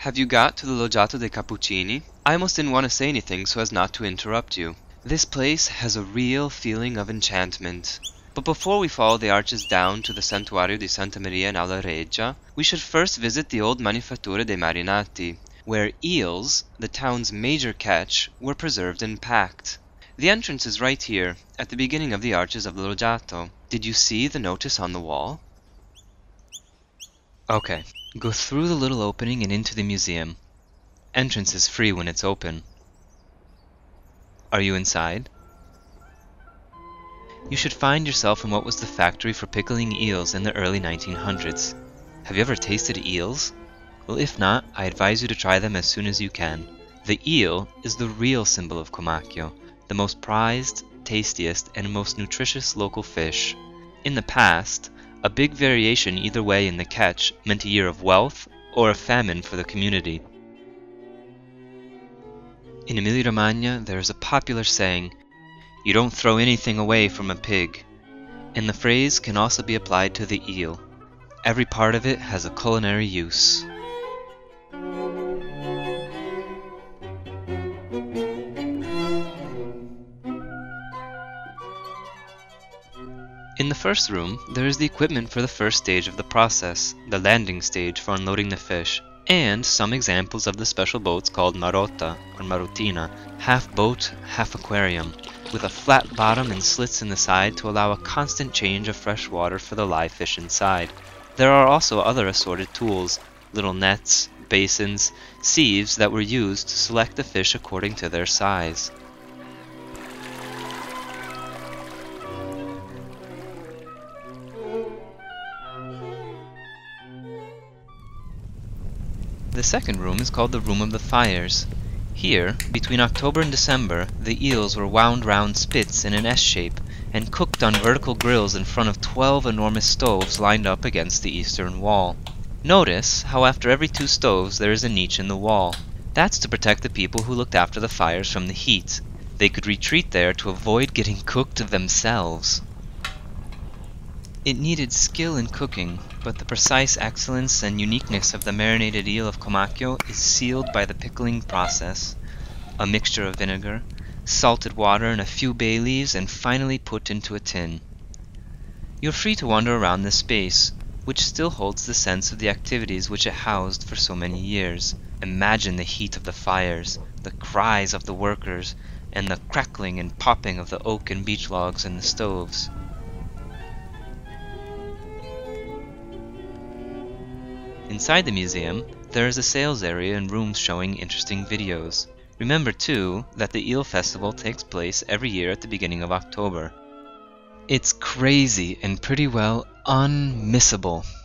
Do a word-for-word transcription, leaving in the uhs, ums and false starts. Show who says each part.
Speaker 1: Have you got to the Loggiato dei Cappuccini? I almost didn't want to say anything so as not to interrupt you. This place has a real feeling of enchantment. But before we follow the arches down to the Santuario di Santa Maria in Alla Reggia, we should first visit the old Manifattura dei Marinati, where eels, the town's major catch, were preserved and packed. The entrance is right here, at the beginning of the arches of the Loggiato. Did you see the notice on the wall? Okay, go through the little opening and into the museum. Entrance is free when it's open. Are you inside? You should find yourself in what was the factory for pickling eels in the early nineteen hundreds. Have you ever tasted eels? Well, if not, I advise you to try them as soon as you can. The eel is the real symbol of Comacchio, the most prized, tastiest, and most nutritious local fish. In the past, a big variation either way in the catch meant a year of wealth or a famine for the community. In Emilia-Romagna, there is a popular saying, "You don't throw anything away from a pig," and the phrase can also be applied to the eel. Every part of it has a culinary use. In the first room, there is the equipment for the first stage of the process, the landing stage for unloading the fish, and some examples of the special boats called marotta or marotina, half boat, half aquarium, with a flat bottom and slits in the side to allow a constant change of fresh water for the live fish inside. There are also other assorted tools, little nets, basins, sieves that were used to select the fish according to their size. The second room is called the Room of the Fires. Here, between October and December, the eels were wound round spits in an S shape and cooked on vertical grills in front of twelve enormous stoves lined up against the eastern wall. Notice how after every two stoves there is a niche in the wall. That's to protect the people who looked after the fires from the heat. They could retreat there to avoid getting cooked themselves. It needed skill in cooking, but the precise excellence and uniqueness of the marinated eel of Comacchio is sealed by the pickling process. A mixture of vinegar, salted water and a few bay leaves, and finally put into a tin. You're free to wander around this space, which still holds the sense of the activities which it housed for so many years. Imagine the heat of the fires, the cries of the workers, and the crackling and popping of the oak and beech logs in the stoves. Inside the museum, there is a sales area and rooms showing interesting videos. Remember, too, that the Eel Festival takes place every year at the beginning of October. It's crazy and pretty well unmissable.